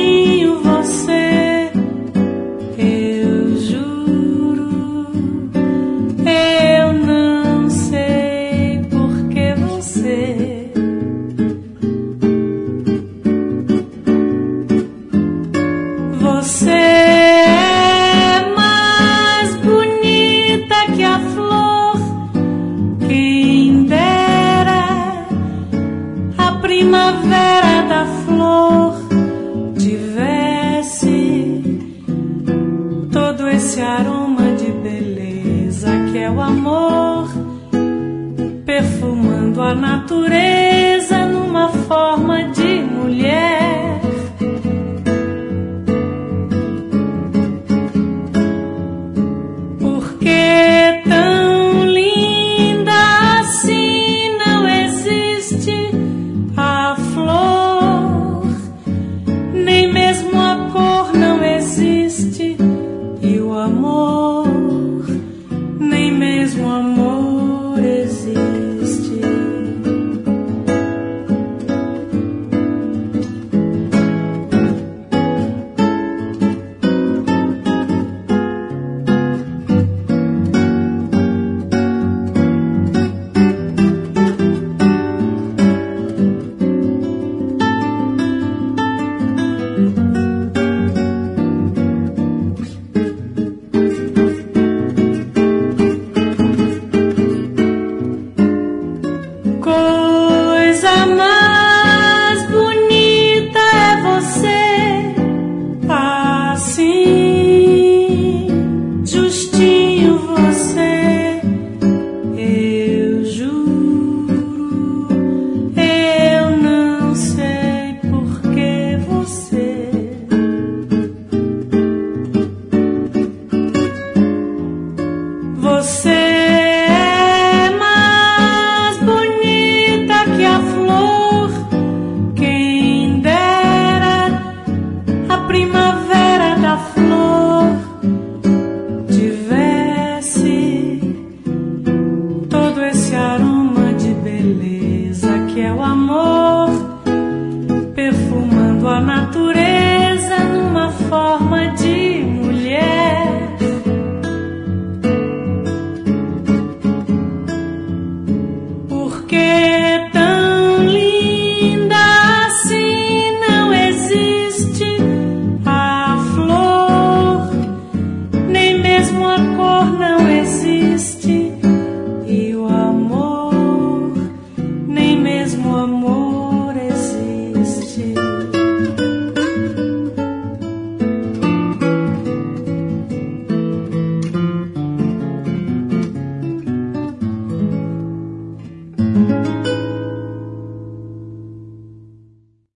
justinho você, eu juro, eu não sei por que você é mais bonita que a flor. Quem dera a primavera da flor tivesse todo esse aroma de beleza que é o amor, perfumando a natureza numa forma de mulher. Porque tão linda assim não existe a flor, nem mesmo a cor não existe, e o amor, nem mesmo o amor existe. Coisa mais bonita é você, assim, justinho você, eu juro, eu não sei por que você é mais bonita que a flor. Quem dera a primavera da flor tivesse todo esse aroma de beleza que é o amor, perfumando a natureza